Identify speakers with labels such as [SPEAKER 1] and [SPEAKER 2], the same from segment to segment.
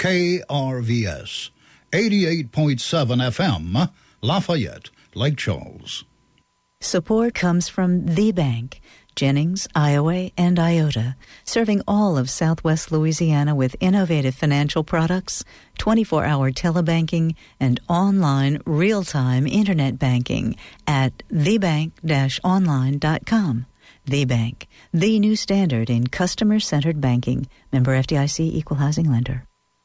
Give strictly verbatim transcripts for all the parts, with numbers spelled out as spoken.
[SPEAKER 1] K R V S, eighty-eight point seven F M, Lafayette, Lake Charles.
[SPEAKER 2] Support comes from The Bank, Jennings, Iowa, and Iota, serving all of Southwest Louisiana with innovative financial products, twenty-four hour telebanking, and online real-time internet banking at the bank dash online dot com. The Bank, the new standard in customer-centered banking. Member F D I C, Equal Housing Lender.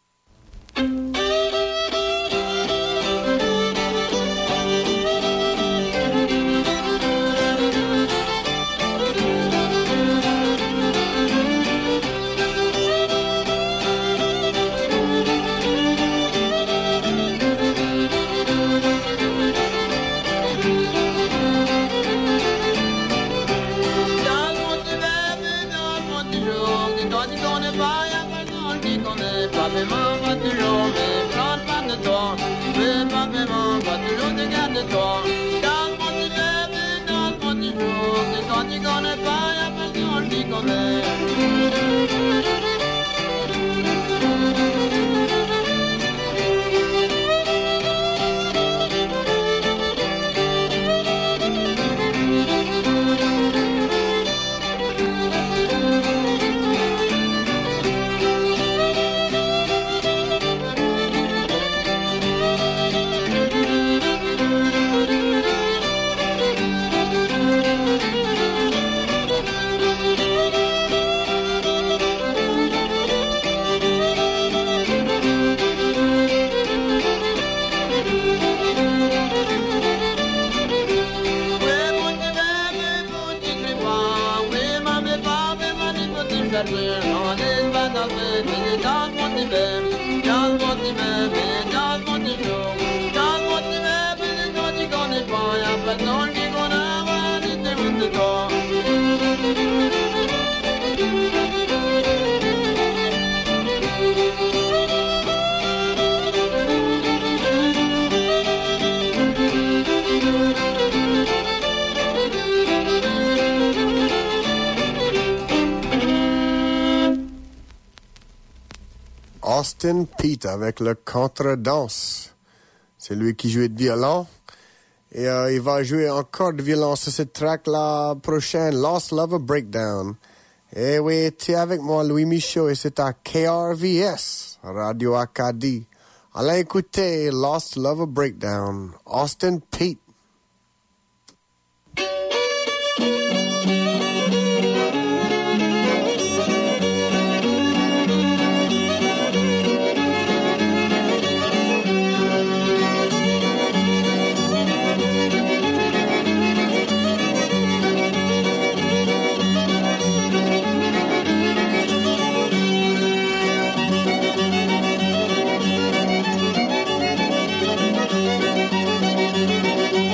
[SPEAKER 3] Austin Peay avec le contredanse. C'est lui qui jouait de violon. Et euh, il va jouer encore de violon sur cette track-là prochaine, Lost Lover Breakdown. Et oui, tu es avec moi, Louis Michaud, et c'est à K R V S, Radio Acadie. Allez écouter Lost Lover Breakdown, Austin Peay.
[SPEAKER 4] Thank you.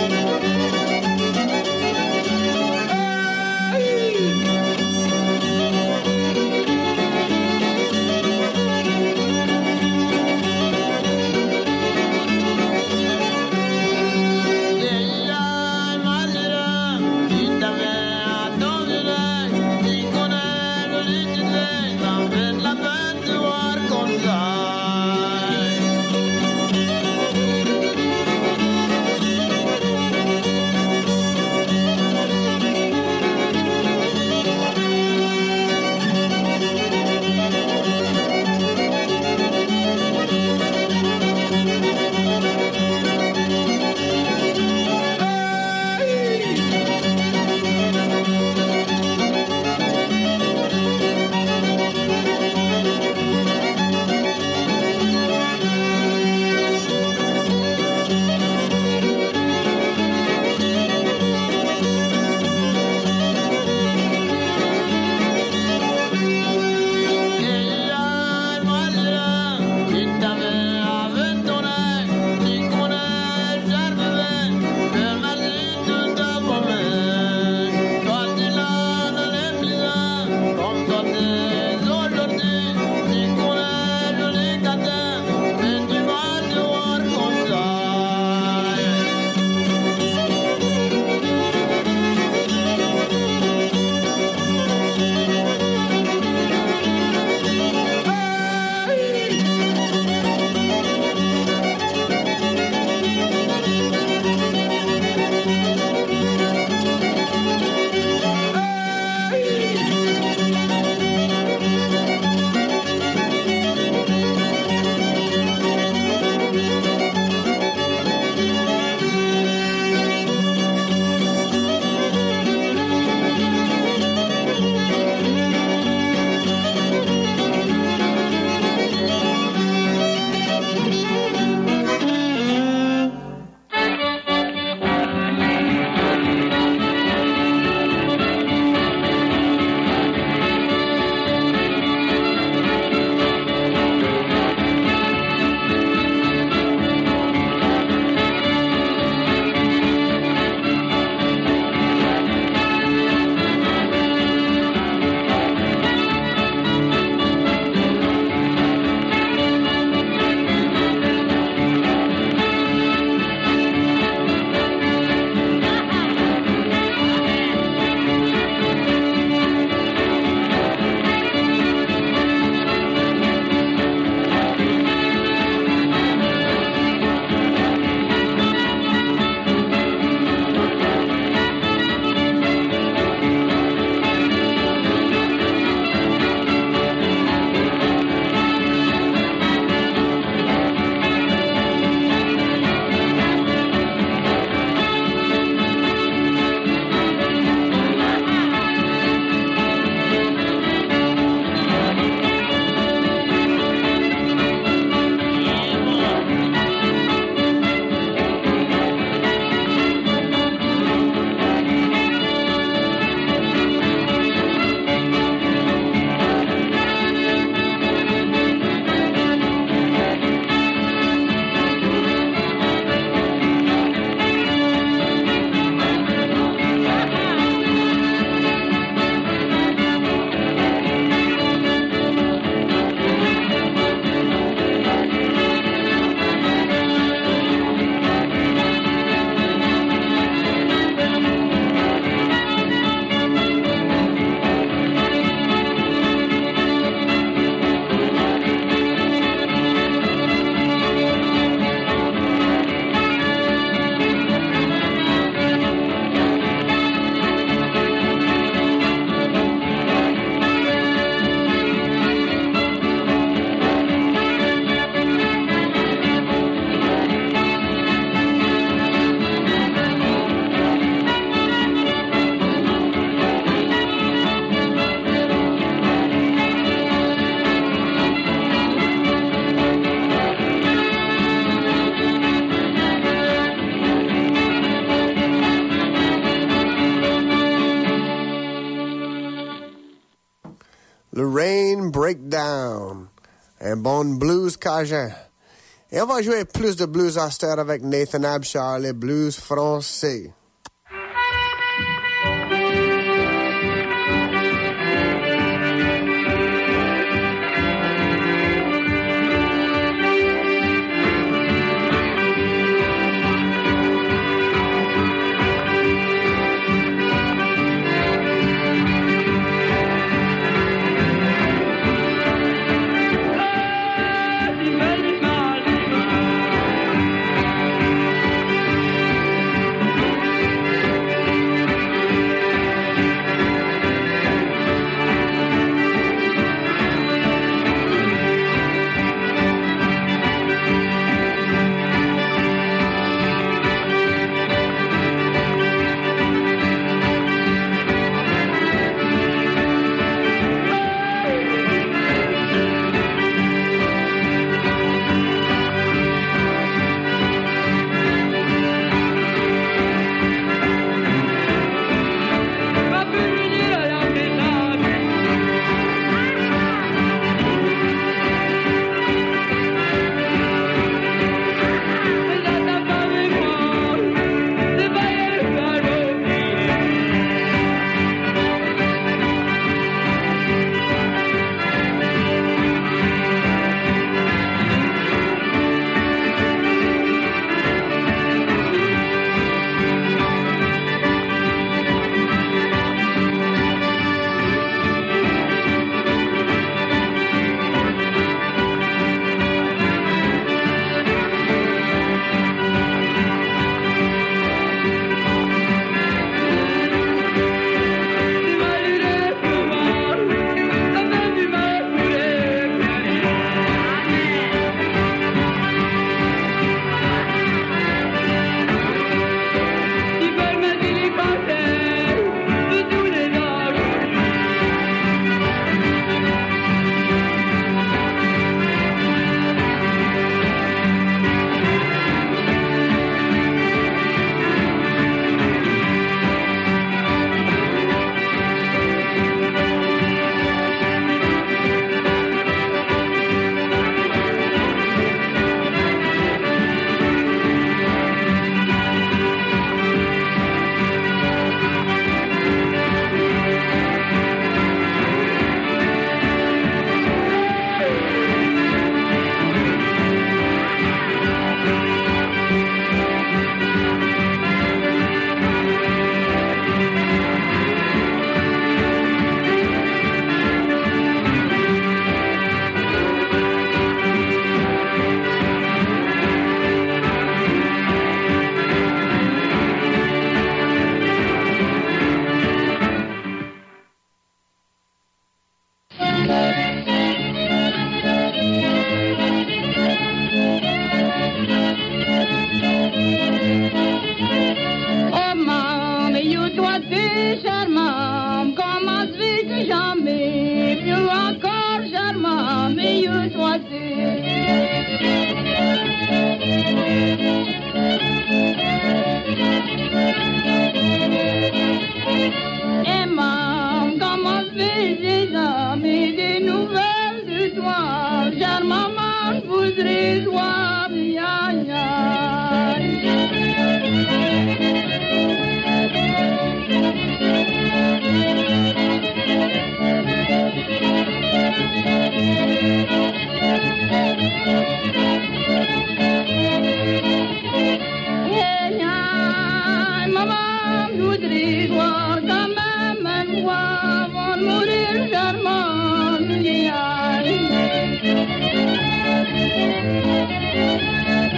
[SPEAKER 3] Breakdown. Un bon blues cajun. Et on va jouer plus de blues à cette heure avec Nathan Abshire, les blues français.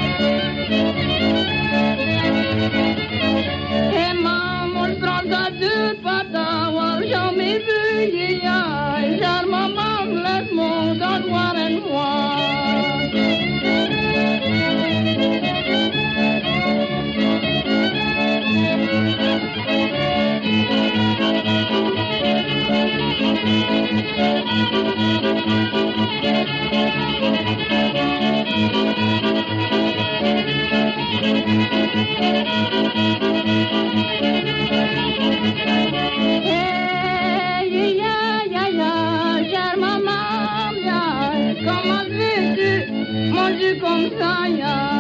[SPEAKER 4] Hey, Mom, on prends à deux. perdu comme ça, aïe,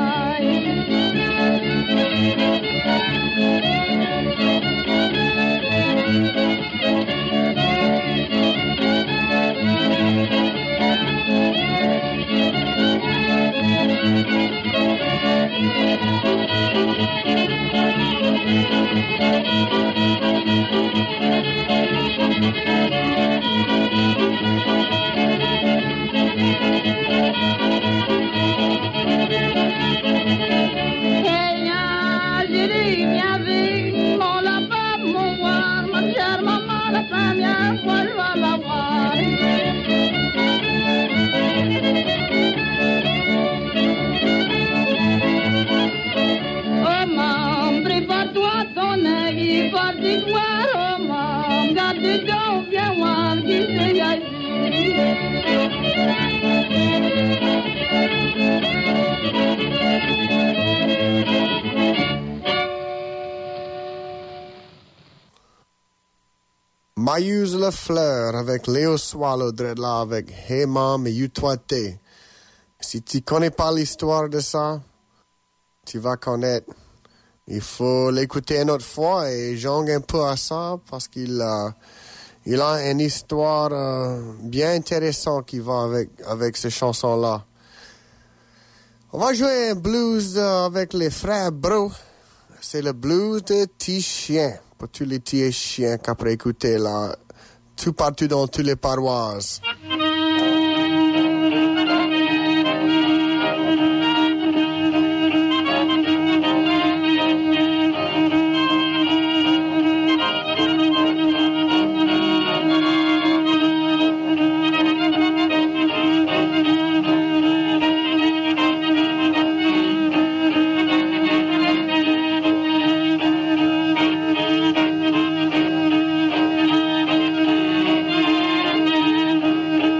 [SPEAKER 3] Mayuse la fleur avec Léo Swallow dread là avec Hey Mom et You Toi T'es. Si tu connais pas l'histoire de ça, tu vas connaître. Il faut l'écouter une autre fois et jongle un peu à ça parce qu'il a, il a une histoire euh, bien intéressante qui va avec, avec ces chansons-là. On va jouer un blues euh, avec les frères Bro. C'est le blues de Petit Chien. Pour tous les petits chiens qu'après écouter là, tout partout dans toutes les paroisses.
[SPEAKER 4] Thank you.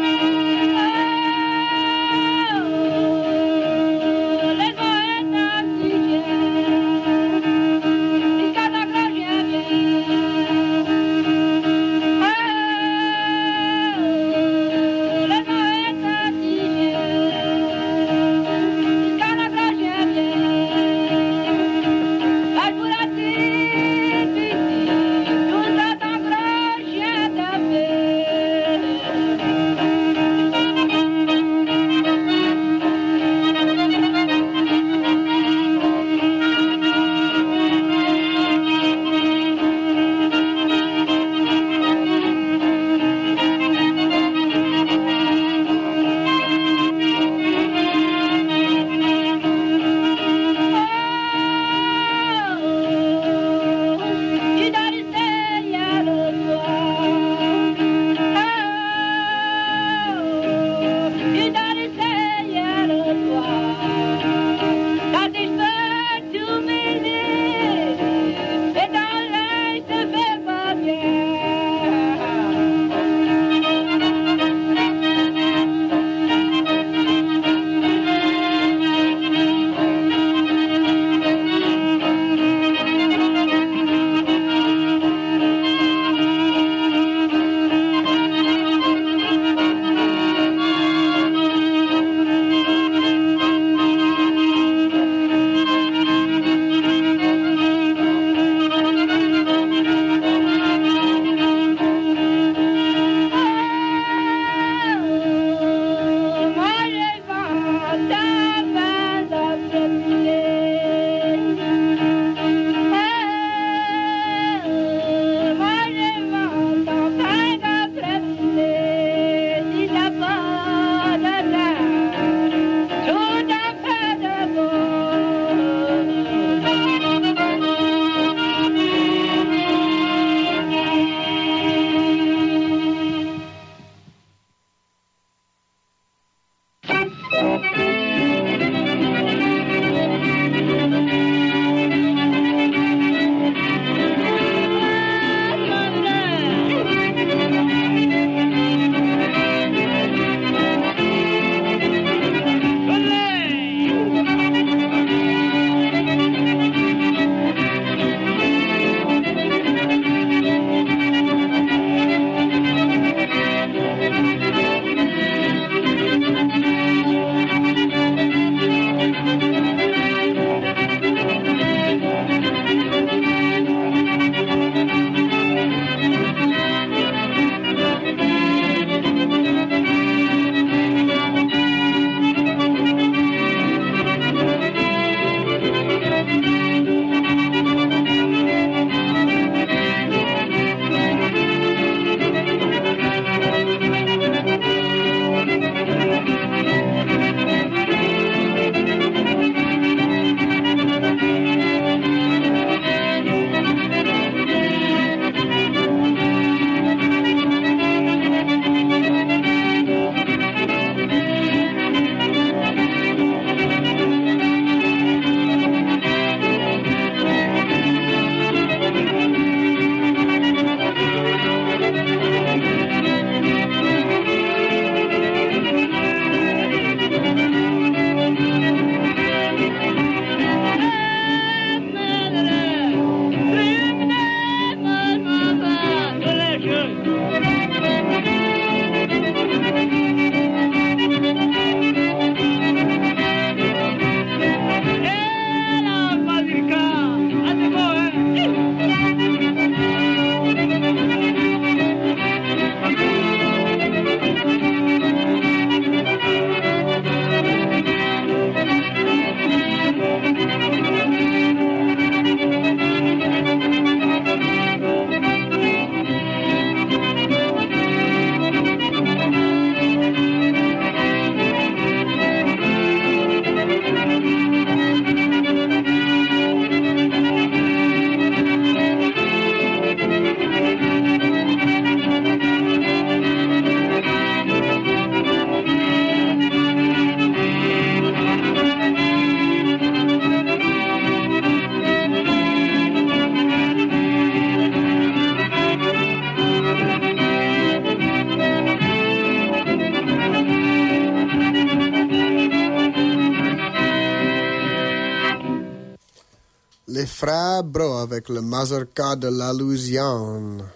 [SPEAKER 3] les frères Bro avec le mazurka de la Louisiane.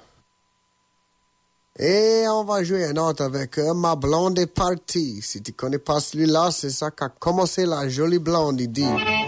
[SPEAKER 3] Et on va jouer un autre avec eux. Ma blonde est partie. Si tu connais pas celui-là, c'est ça qu'a commencé la jolie blonde, il dit.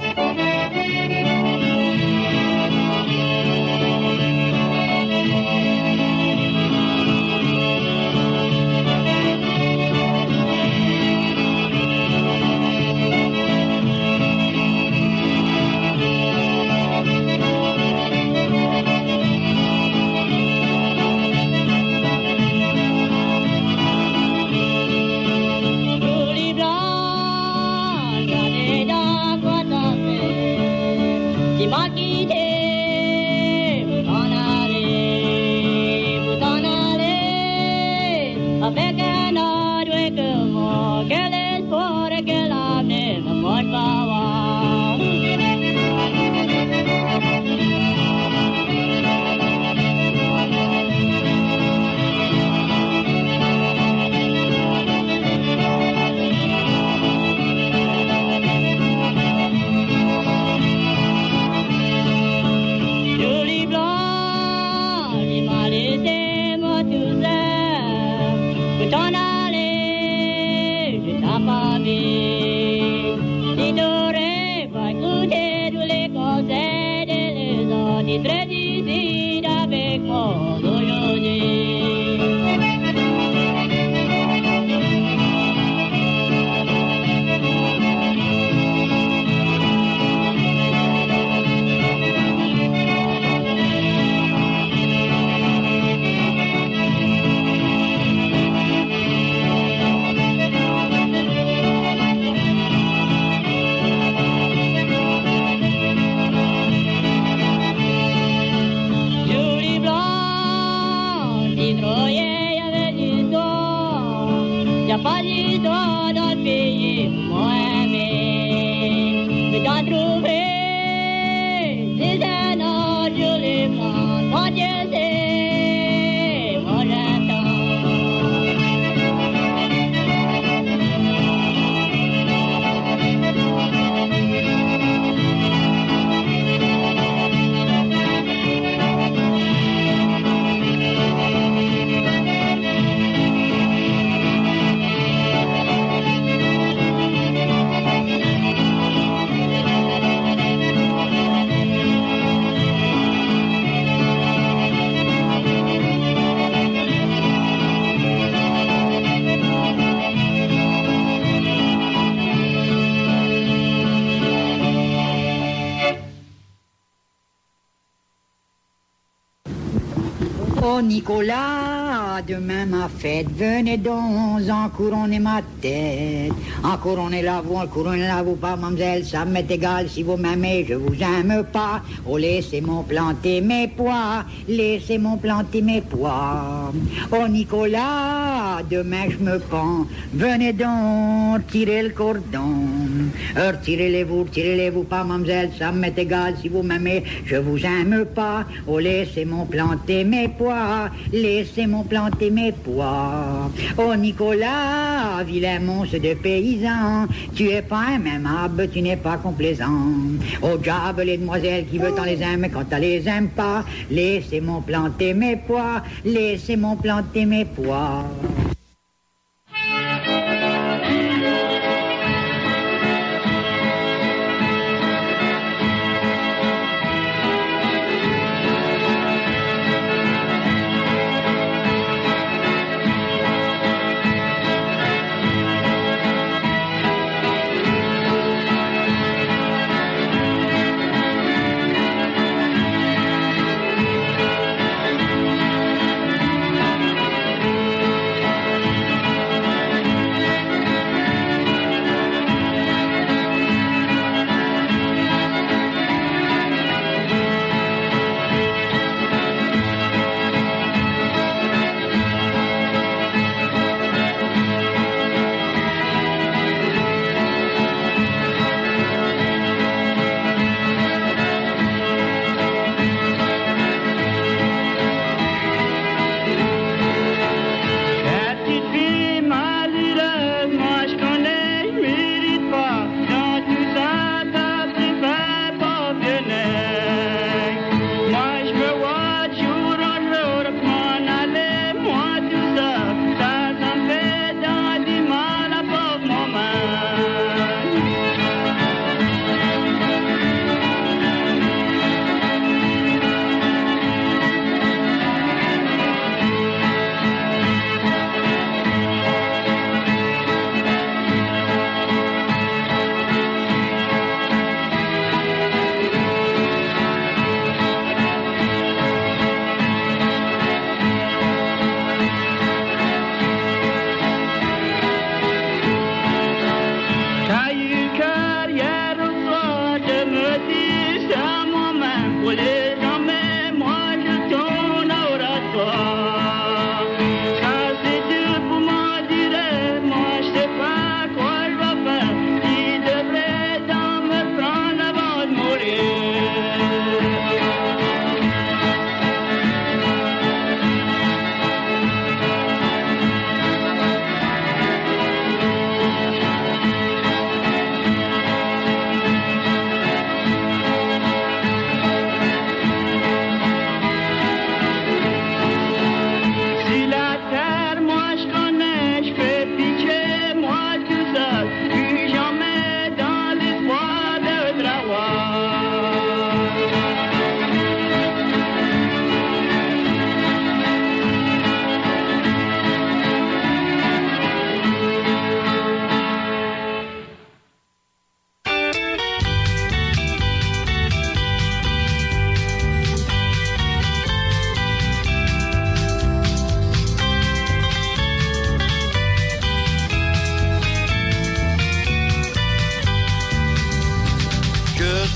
[SPEAKER 4] Nicolas, demain ma fête, venez donc, en couronner ma tête. En couronner la vous, en couronner la vous pas, mademoiselle, ça m'est égal si vous m'aimez, je vous aime pas. Oh, laissez-moi planter mes pois, laissez-moi planter mes pois. Oh, Nicolas, demain je me pends, venez donc, tirez le cordon. Retirez-les-vous, retirez-les-vous pas, mademoiselle, ça m'est égal si vous m'aimez, je vous aime pas. Oh, laissez-moi planter mes pois, laissez-moi planter mes pois. Oh, Nicolas, vilain monstre de paysan, tu es pas aimable, tu n'es pas complaisant. Oh, diable, les demoiselles qui veulent t'en les aimer quand t'en les aimes pas, laissez-moi planter mes pois, laissez-moi planter mes pois.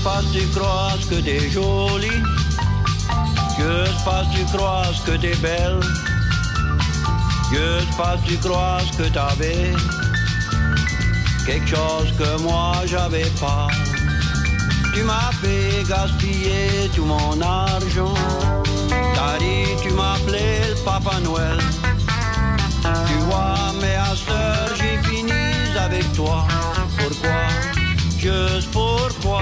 [SPEAKER 5] passe, tu crois que t'es jolie. Que se passe, tu crois que t'es belle. Que se passe, tu crois que t'avais quelque chose que moi j'avais pas. Tu m'as fait gaspiller tout mon argent. T'as dit tu m'appelais le Papa Noël. Tu vois, mais à cette heure j'ai fini avec toi. Pourquoi? Juste pourquoi?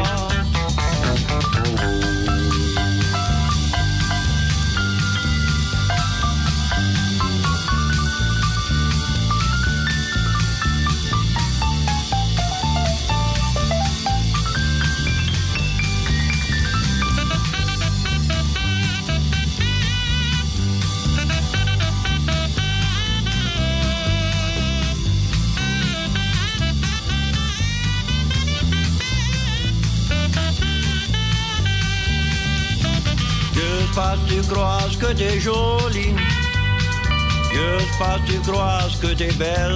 [SPEAKER 5] Pas tu crois que t'es jolie. Que pas tu crois que t'es belle.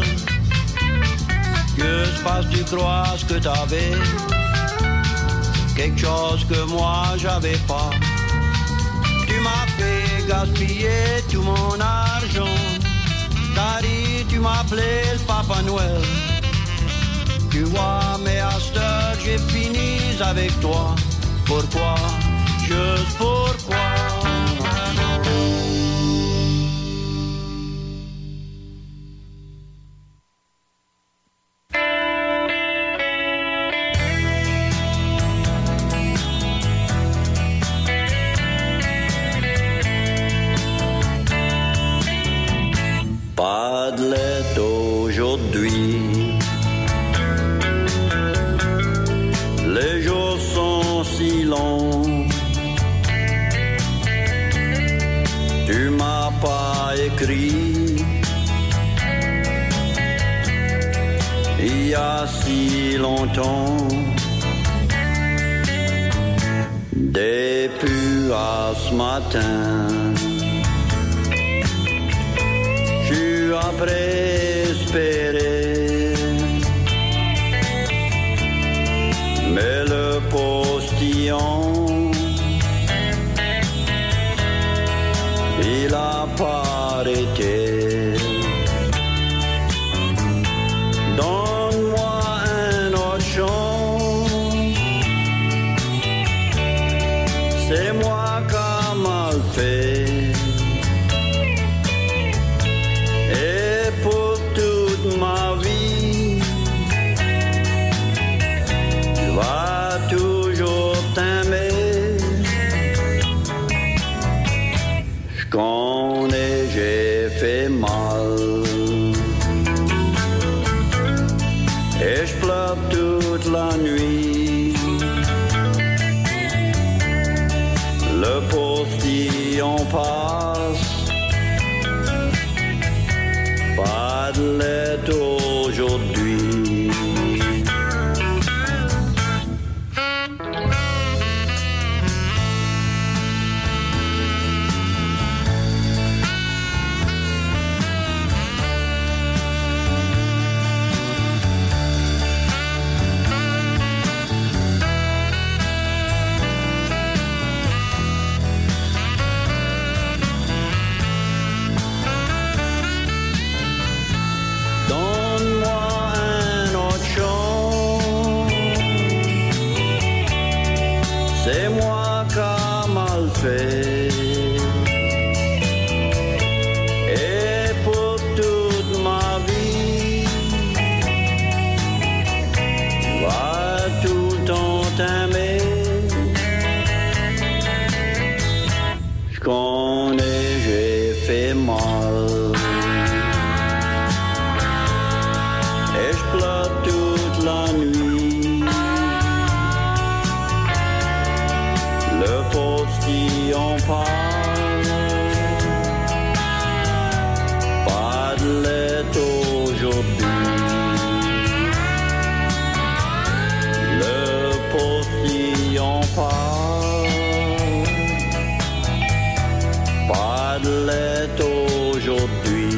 [SPEAKER 5] Que pas tu crois que t'avais quelque chose que moi j'avais pas. Tu m'as fait gaspiller tout mon argent. T'as dit tu m'appelais le Papa Noël. Tu vois, mais à cette heure j'ai fini avec toi. Pourquoi? Juste pourquoi? Pas de lait aujourd'hui. Les jours sont si longs. Tu m'as pas écrit il y a si longtemps. Depuis à ce matin, tu as préspéré, mais le postillon il a pas arrêté. Donne-moi un autre chant. C'est moi qui a mal fait. Et pour toute ma vie, tu vas toujours t'aimer. J'connais, j'ai fait mal et j'pleure toute la nuit. Le postillon passe, pas de lait aujourd'hui. C'est moi qui a mal fait. Et pour toute ma vie, tu vas tout le temps t'aimer. Je connais, j'ai fait mal. Et je pleure toute la nuit. Le postillon parle, pas de lait aujourd'hui. Le postillon parle, pas de lait aujourd'hui.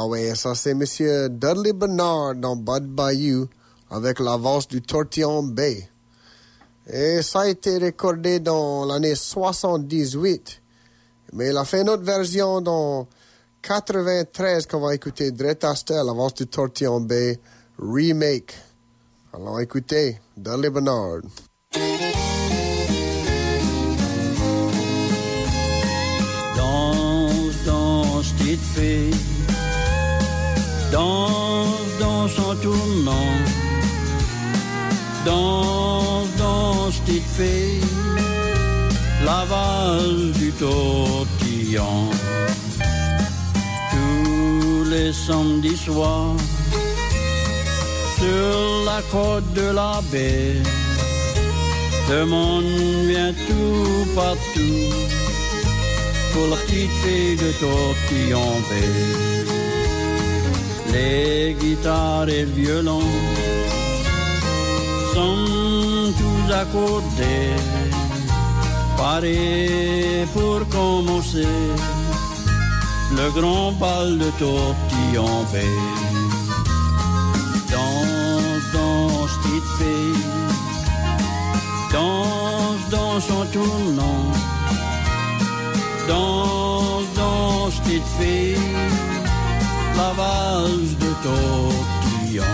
[SPEAKER 3] Ah ouais, ça c'est Monsieur Dudley Bernard dans Bud Bayou avec la valse du Tortillon Bay. Et ça a été recordé dans l'année soixante-dix-huit. Mais il a fait une autre version dans quatre-vingt-treize qu'on va écouter Dret Astel, la valse du Tortillon Bay remake. Alors écoutez, Dudley Bernard.
[SPEAKER 5] Danse, danse, petite fille, danse dans son tournant, danse, danse, petite fille, la valse du tortillon. Tous les samedis soirs, sur la côte de la baie, le monde vient tout partout pour la petite fille de Tortillon Bay. Les guitares et le violon sont tous accordés, parés pour commencer le grand bal de Tortillon Bay. Danse, danse, petite fille, danse dans son tournant, danse, danse, petite fille, la valse de Tortillon.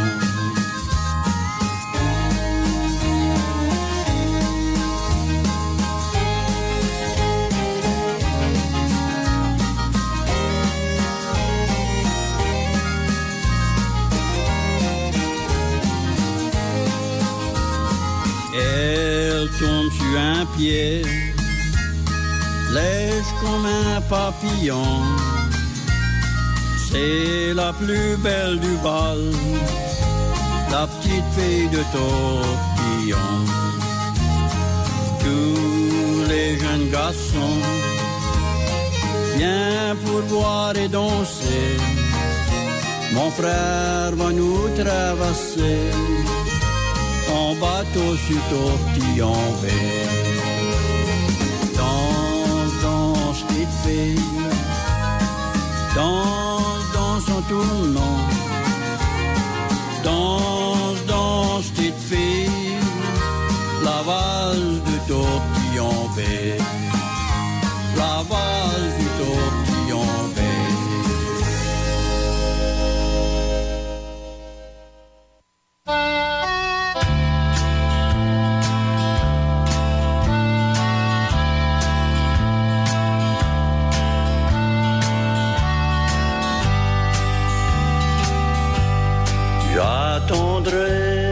[SPEAKER 5] Elle tourne sur un pied, lèche comme un papillon. C'est la plus belle du bal, la petite fille de Tortillon. Tous les jeunes garçons viennent pour boire et danser. Mon frère va nous traverser en bateau sur Tortillon Bay. Danse, danse, petite fille, danse dans son tournant, danse, danse, petite fille, la valse de Tortillon Bay, la valse du Tortillon Bay. J'attendrai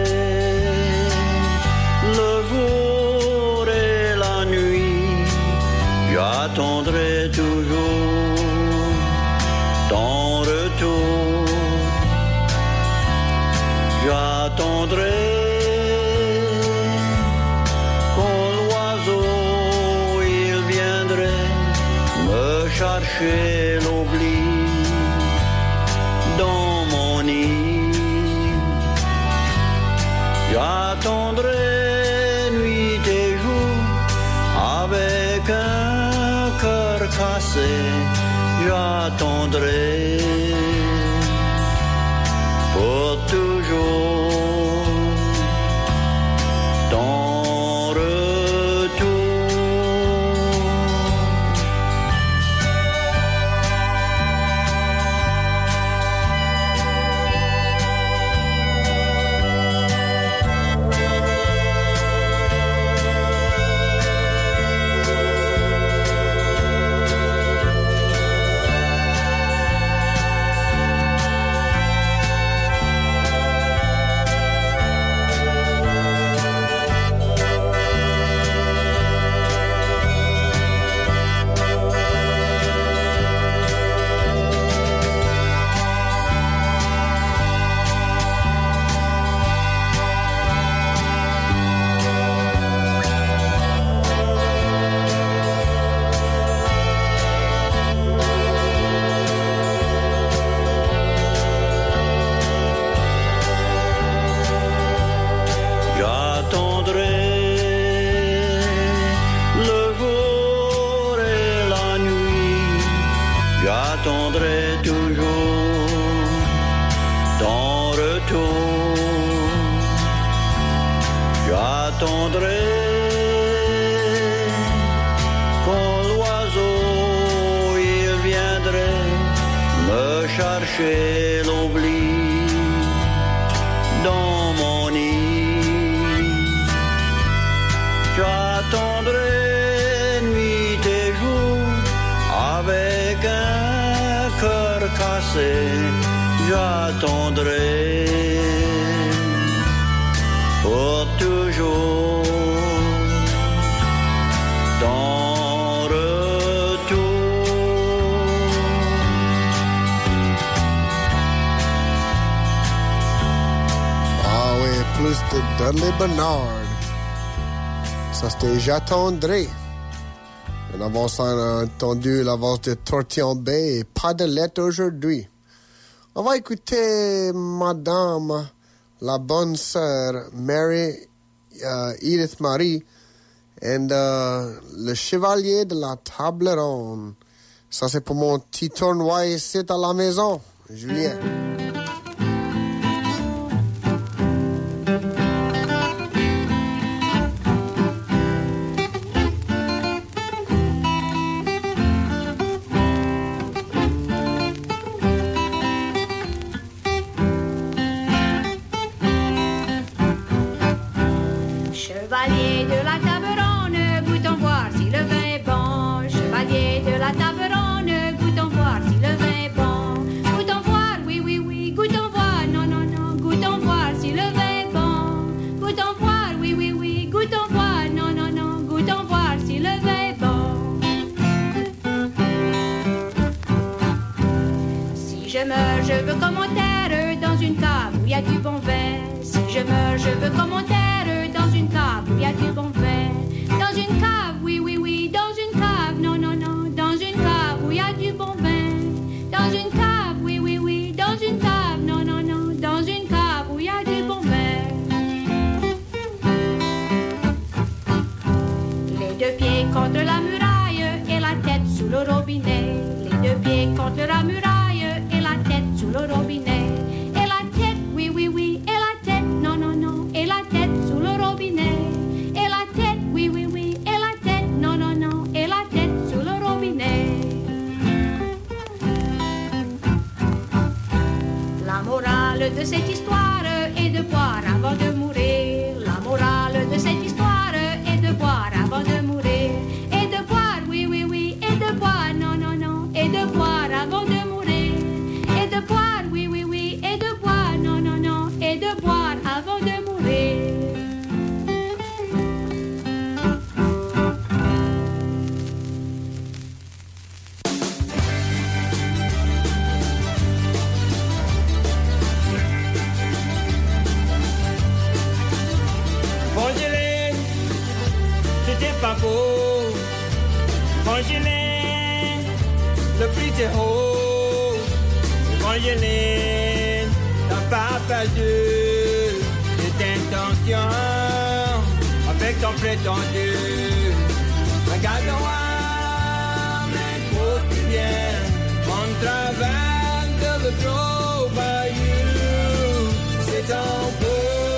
[SPEAKER 5] le jour et la nuit, j'attendrai toujours ton retour, j'attendrai quand l'oiseau il viendrait me chercher l'oubli dans mon nid. J'attendrai nuit et jour avec un cœur cassé. J'attendrai pour toujours ton retour. J'attendrai toujours ton retour. J'attendrai quand l'oiseau il viendrait me chercher l'oubli dans mon nid. J'attendrai nuit et jour avec un cœur cassé. J'attendrai pour toujours ton retour.
[SPEAKER 3] Ah oui, plus de Dudley Bernard. Ça c'était J'attendrai. Et avant ça, on a entendu la voix de Tortillon Bay et Pas de lettre aujourd'hui. On va écouter Madame, la bonne sœur, Mary uh, Edith Marie, et uh, le chevalier de la table ronde. Ça, c'est pour mon petit tournoi ici à la maison, Julien.
[SPEAKER 6] Chevalier de la table ronde, goûtons voir si le vin est bon. Chevalier de la table ronde, goûtons voir si le vin est bon. Goûtons voir, oui, oui, oui, goûtons voir, non, non, non, goûtons voir si le vin est bon. Goûtons voir, oui, oui, oui, goûtons voir, non, non, non, goûtons voir si le vin est bon. Si je meurs, je veux commentaire dans une cave où il y a du bon vin. Si je meurs, je veux commentaire dans une cave où il y a du bon vin. Dans une cave, oui, oui, oui, dans une cave, non, non, non, dans une cave où il y a du bon vin. Dans une cave, oui, oui, oui, dans une cave, non, non, non, dans une cave où il y a du bon vin. Les deux pieds contre la muraille et la tête sous le robinet. Les deux pieds contre la muraille et la tête sous le robinet. Et la tête, oui, oui, oui, et la tête, non, non, non, et la tête sous le robinet. Et la tête, oui, oui, oui, et la tête, non, non, non, et la tête sous le robinet. La morale de cette histoire est de boire avant de mourir. La morale de cette histoire est de boire avant de mourir. Et de boire, oui, oui, oui, et de boire, non, non, non, et de boire avant de mourir. Et de boire, oui, oui, oui, et de boire, non, non, non, et de boire avant de mourir.
[SPEAKER 7] Evangeline, c'était pas beau. Evangeline, le prix était haut. Evangeline, t'as pas perdu tes intentions avec ton prétendu. Regarde-moi, mais quotidien, en travers de le gros bayou, c'est un beau.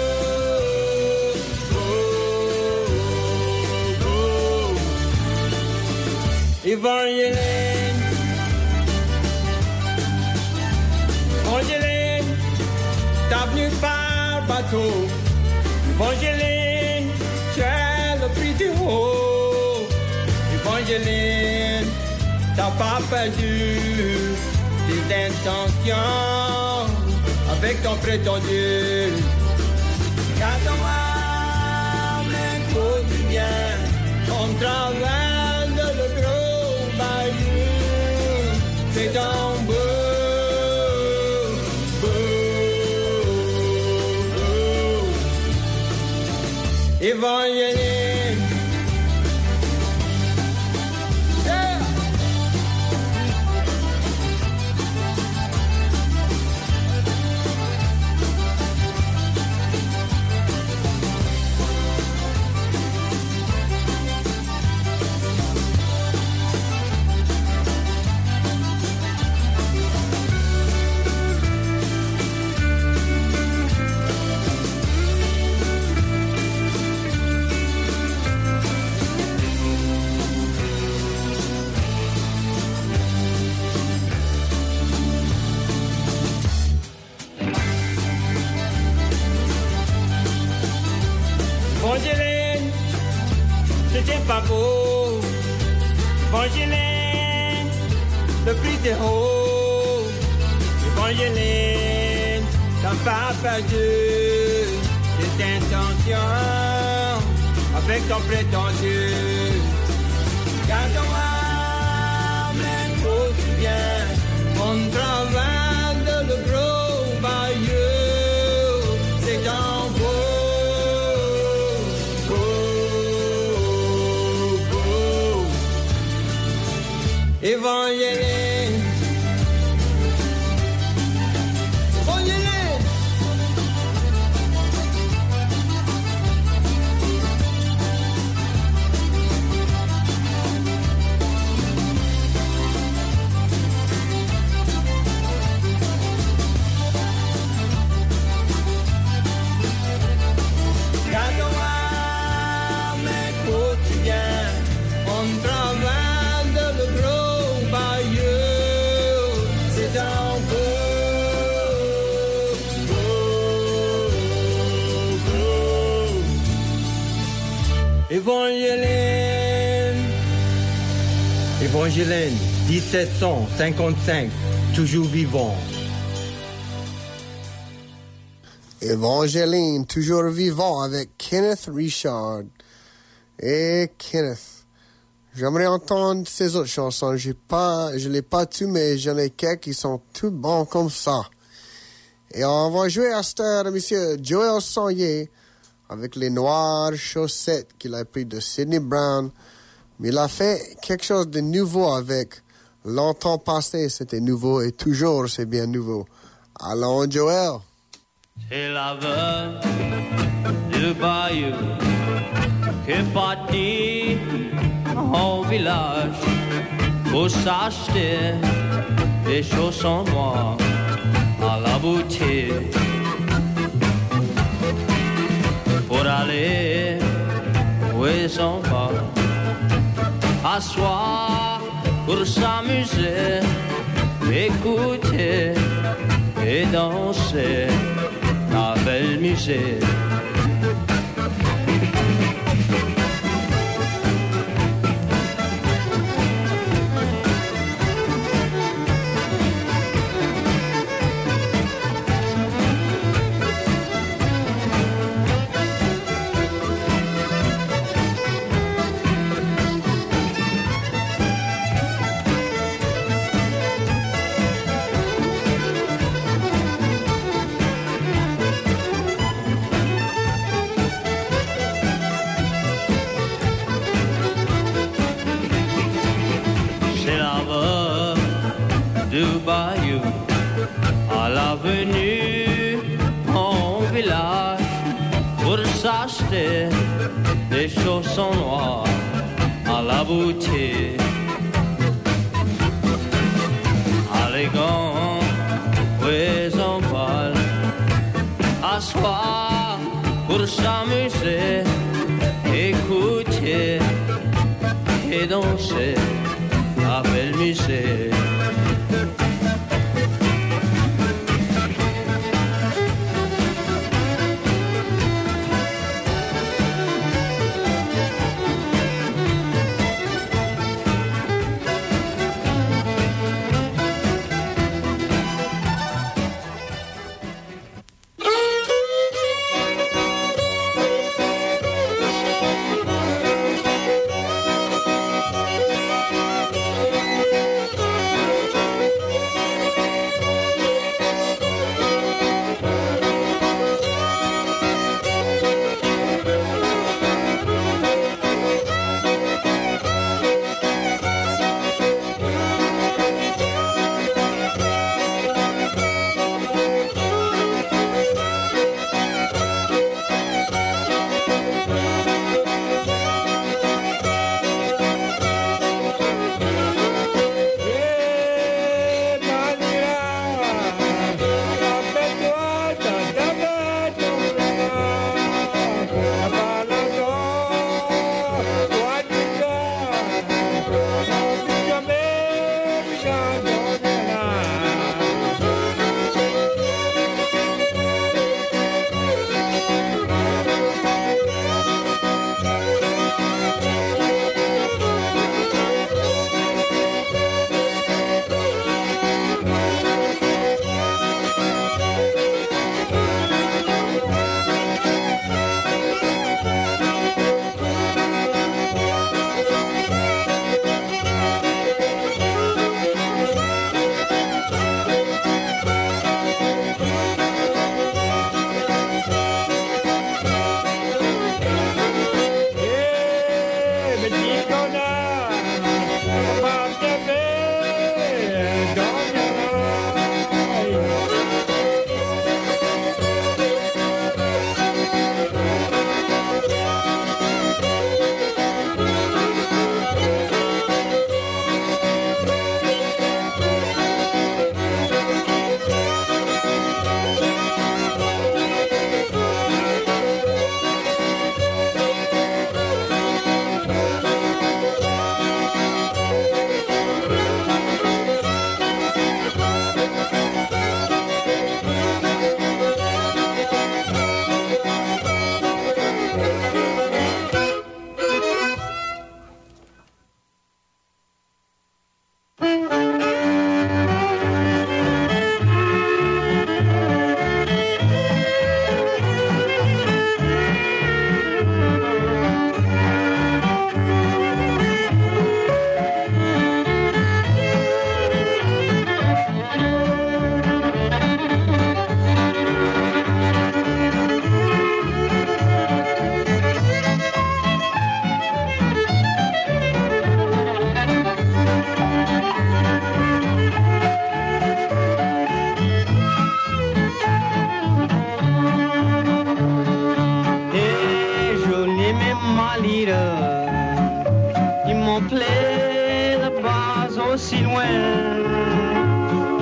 [SPEAKER 7] Evangeline, Evangeline, t'as venu par bateau. Evangeline, tu es le prix du haut. Evangeline, t'as pas perdu tes intentions avec ton prétendu. Regarde-moi, mais quotidien, on travaille de le gros bayou. C'est un beau, beau, beau. Evangeline. Yeah. pas beau. Evangeline, le prix t'es haut. Evangeline, t'as pas perdu tes intentions avec ton prétendu. Garde-moi, même quotidien, on travaille de le gros bayou. C'est un beau, beau, beau. Evangeline, Evangeline. Garde-moi, mes quotidiens, on travaille de le gros bayou. C'est un beau, beau, beau. Evangeline, Evangeline, dix-sept cent cinquante-cinq, toujours vivant.
[SPEAKER 3] Evangeline, toujours vivant avec Kenneth Richard. Et Kenneth, j'aimerais entendre ces autres chansons. J'ai pas, je l'ai pas tout, mais j'en ai quelques qui sont tout bons comme ça. Et on va jouer à cette heure, monsieur Joel Sawyer, avec les noires chaussettes qu'il a pris de Sidney Brown. Mais il a fait quelque chose de nouveau avec longtemps passé, c'était nouveau et toujours c'est bien nouveau. Allons, Joel.
[SPEAKER 5] C'est la veuve du bayou qui est partie au village pour s'acheter des chaussons noirs à la boutique pour aller où ils en va asseoir pour s'amuser, écouter et danser la belle musique. Bayou, à l'avenue, en village, pour s'acheter des chaussons noirs à la boutique. Allégant, oui, on parle, asseoir pour s'amuser, écouter et danser la belle musique.
[SPEAKER 7] Evangeline,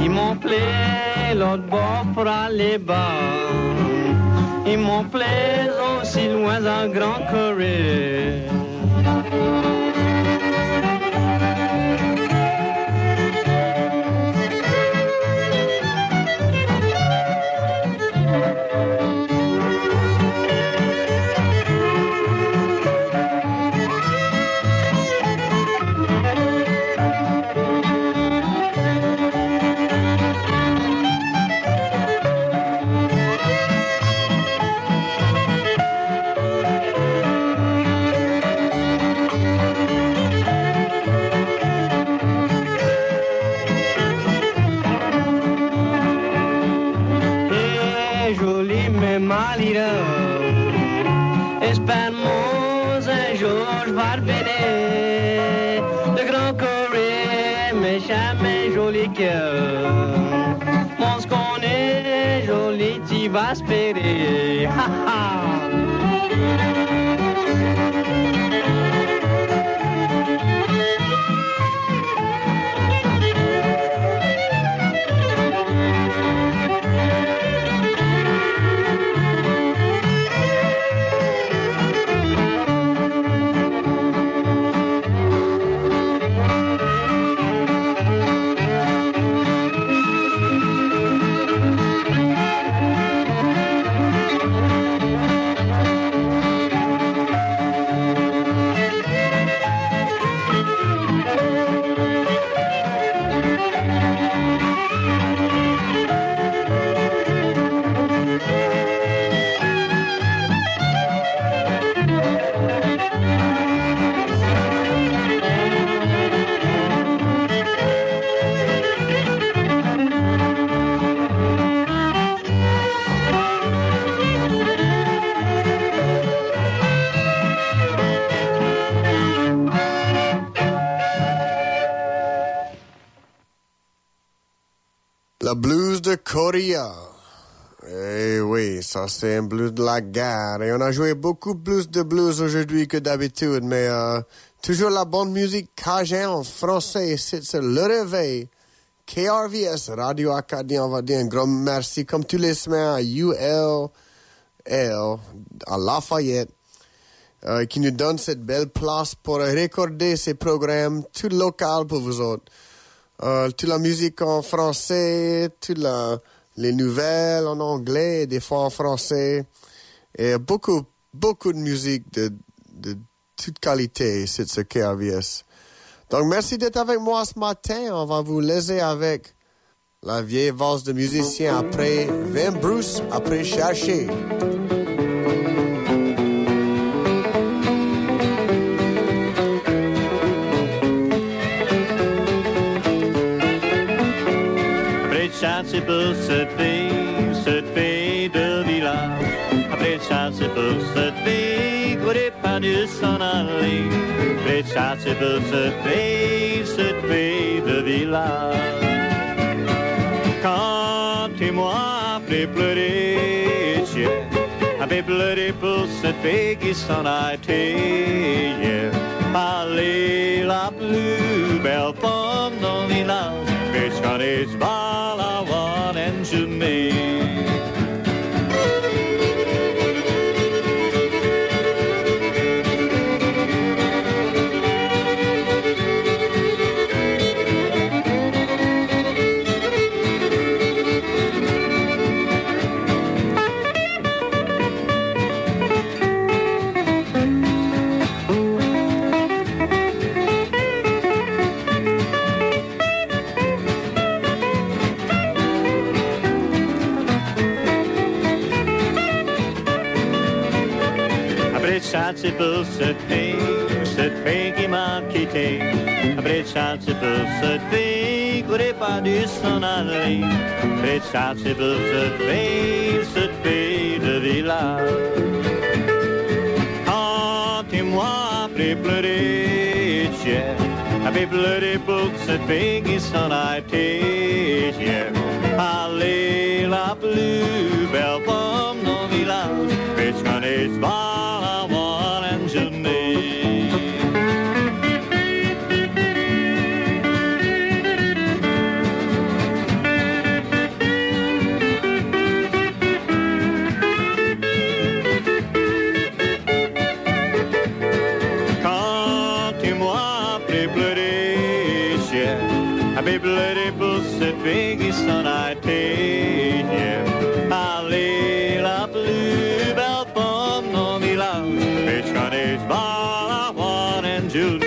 [SPEAKER 8] Ils m'ont plaît l'autre bord pour aller bas. Ils m'ont plaît aussi loin d'un grand Corée.
[SPEAKER 9] Espère-moi un jour je vais revenir. Le grand Corée, mais jamais joli cœur. Mon ce qu'on est joli, tu vas espérer. Ha ha.
[SPEAKER 3] Le blues de Korea. Eh oui, ça c'est un blues de la guerre. Et on a joué beaucoup plus de blues aujourd'hui que d'habitude, mais euh, toujours la bonne musique cajun en français. C'est, c'est Le Réveil. K R V S, Radio Acadie, on va dire un grand merci, comme tous les semaines, à U L L, à Lafayette, euh, qui nous donne cette belle place pour recorder ces programmes tout local pour vous autres. Euh, toute la musique en français, toutes la, les nouvelles en anglais, des fois en français, et beaucoup, beaucoup de musique de, de toute qualité, c'est ce K R V S. Donc, merci d'être avec moi ce matin. On va vous laisser avec la vieille valse de musicien après Vin Bruce, après Chercher.
[SPEAKER 5] Chasser pour cette fille, cette fille de village. Après chasser pour cette fille, n'aurait pas dû s'en aller. Après chasser pour cette fille, cette fille de village. Quand et moi, après pleurer, avait pleuré pour cette fille qui s'en a été. Yeah. Allez, la plus belle femme dans le village. Bitch, quand it's ball, I want and to me. Chasser pour cette fille, cette fille qui m'a quitté. Après chasser pour cette fille, n'aurait pas dû s'en aller. Après chasser pour cette fille, cette fille de village. Quand et moi, après pleurer, yeah. Après pleurer pour cette fille qui s'en a été, yeah. Allez, la plus belle femme dans le village. Bitch, quand it's ball,
[SPEAKER 10] Pacific Sun I take him. Allez, la plus belle femme dans le village, Péchanis, Balawan and Julie.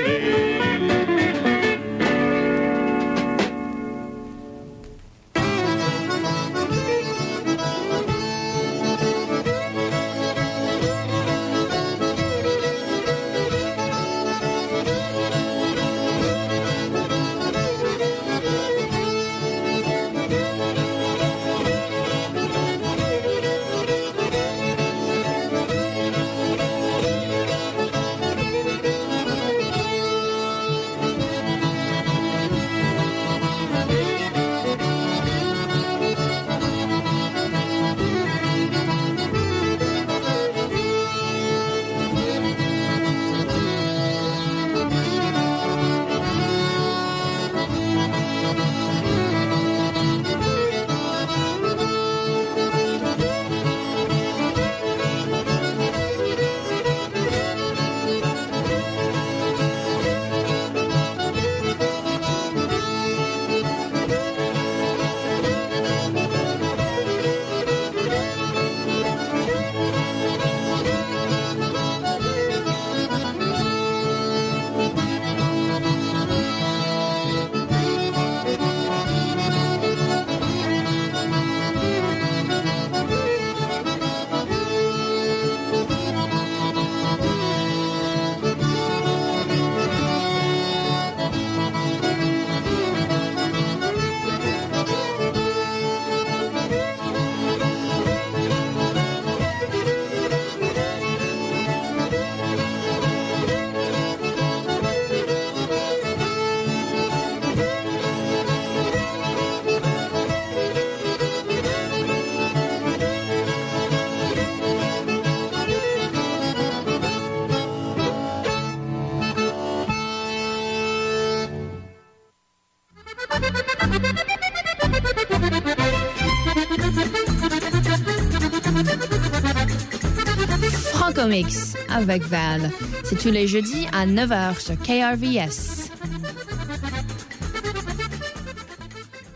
[SPEAKER 11] Franco-Mix avec Val. C'est tous les jeudis à neuf heures sur K R V S.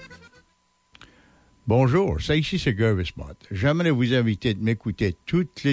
[SPEAKER 12] Bonjour, c'est ici c'est Gervis Mott. J'aimerais vous inviter à m'écouter toutes les